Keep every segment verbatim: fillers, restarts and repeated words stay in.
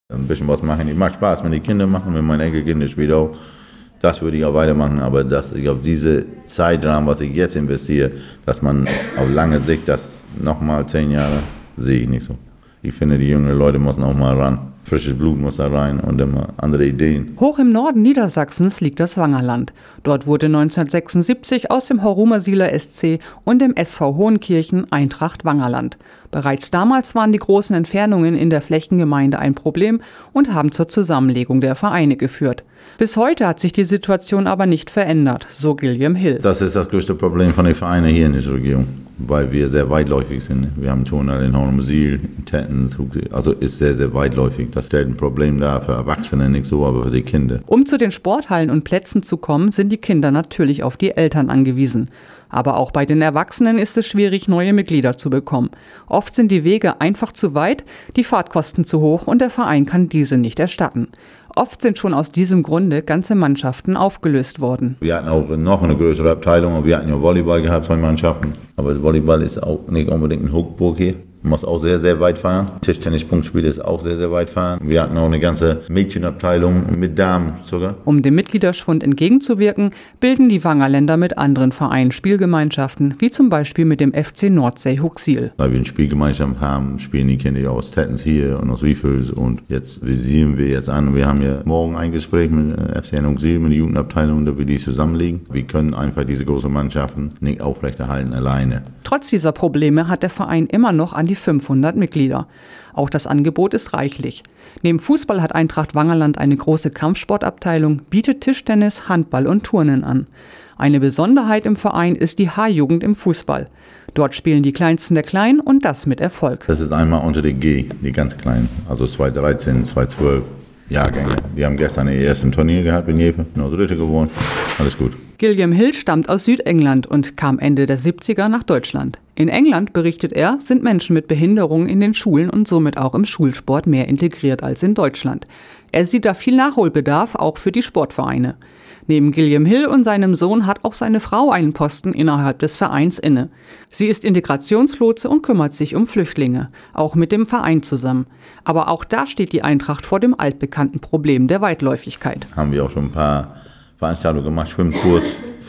Ein bisschen was machen. Ich mache Spaß, wenn die Kinder machen, wenn meine Enkelkinder spielen auch. Das würde ich auch weitermachen, aber das, ich glaube, diese Zeitrahmen, was ich jetzt investiere, dass man auf lange Sicht das nochmal zehn Jahre, sehe ich nicht so. Ich finde, die jungen Leute müssen auch mal ran. Frisches Blut muss da rein und immer andere Ideen. Hoch im Norden Niedersachsens liegt das Wangerland. Dort wurde neunzehnhundertsechsundsiebzig aus dem Horumersieler S C und dem S V Hohenkirchen Eintracht Wangerland. Bereits damals waren die großen Entfernungen in der Flächengemeinde ein Problem und haben zur Zusammenlegung der Vereine geführt. Bis heute hat sich die Situation aber nicht verändert, so Gilliam Hill. Das ist das größte Problem von den Vereinen hier in dieser Region, weil wir sehr weitläufig sind. Wir haben Turnhalle in Horumersiel, in Tettens, also ist sehr, sehr weitläufig. Das stellt ein Problem dar für Erwachsene, nicht so, aber für die Kinder. Um zu den Sporthallen und Plätzen zu kommen, sind die Kinder natürlich auf die Eltern angewiesen. Aber auch bei den Erwachsenen ist es schwierig, neue Mitglieder zu bekommen. Oft sind die Wege einfach zu weit, die Fahrtkosten zu hoch und der Verein kann diese nicht erstatten. Oft sind schon aus diesem Grunde ganze Mannschaften aufgelöst worden. Wir hatten auch noch eine größere Abteilung und wir hatten ja Volleyball gehabt, zwei Mannschaften. Aber Volleyball ist auch nicht unbedingt ein Hochburg hier. Man muss auch sehr, sehr weit fahren. Tischtennis-Punktspiel ist auch sehr, sehr weit fahren. Wir hatten auch eine ganze Mädchenabteilung mit Damen sogar. Um dem Mitgliederschwund entgegenzuwirken, bilden die Wangerländer mit anderen Vereinen Spielgemeinschaften, wie zum Beispiel mit dem F C Nordsee-Huxil. Weil wir eine Spielgemeinschaft haben, spielen die Kinder aus Tettens hier und aus Wiefels. Und jetzt visieren wir jetzt an. Wir haben ja morgen ein Gespräch mit F C Huxil, mit der Jugendabteilung, da wir die zusammenlegen. Wir können einfach diese großen Mannschaften nicht aufrechterhalten alleine. Trotz dieser Probleme hat der Verein immer noch an die fünfhundert Mitglieder. Auch das Angebot ist reichlich. Neben Fußball hat Eintracht Wangerland eine große Kampfsportabteilung, bietet Tischtennis, Handball und Turnen an. Eine Besonderheit im Verein ist die H-Jugend im Fußball. Dort spielen die Kleinsten der Kleinen und das mit Erfolg. Das ist einmal unter der G, die ganz Kleinen, also zweitausenddreizehn, zweitausendzwölf Jahrgänge. Die haben gestern ihr erstes Turnier gehabt in Jeppe, nur Dritte gewonnen, alles gut. Gilliam Hill stammt aus Südengland und kam Ende der siebziger nach Deutschland. In England, berichtet er, sind Menschen mit Behinderungen in den Schulen und somit auch im Schulsport mehr integriert als in Deutschland. Er sieht da viel Nachholbedarf, auch für die Sportvereine. Neben Gilliam Hill und seinem Sohn hat auch seine Frau einen Posten innerhalb des Vereins inne. Sie ist Integrationslotse und kümmert sich um Flüchtlinge, auch mit dem Verein zusammen. Aber auch da steht die Eintracht vor dem altbekannten Problem der Weitläufigkeit. Haben wir auch schon ein paar Veranstaltungen gemacht, Schwimmkurs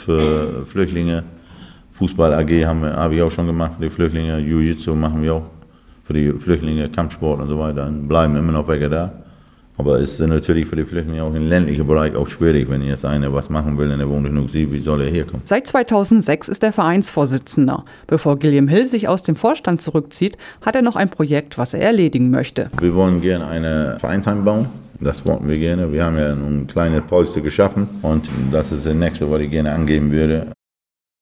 für Flüchtlinge, Fußball A G haben wir, habe ich auch schon gemacht für die Flüchtlinge, Jiu-Jitsu machen wir auch für die Flüchtlinge, Kampfsport und so weiter, dann bleiben immer noch welche da. Aber es ist natürlich für die Flüchtlinge auch im ländlichen Bereich auch schwierig, wenn jetzt einer was machen will und er wohnt in Huxil, wie soll er herkommen? Seit zweitausendsechs ist er Vereinsvorsitzender. Bevor Gilliam Hill sich aus dem Vorstand zurückzieht, hat er noch ein Projekt, was er erledigen möchte. Wir wollen gerne eine Vereinsheim bauen. Das wollten wir gerne. Wir haben ja ein kleines Polster geschaffen und das ist das nächste, was ich gerne angeben würde.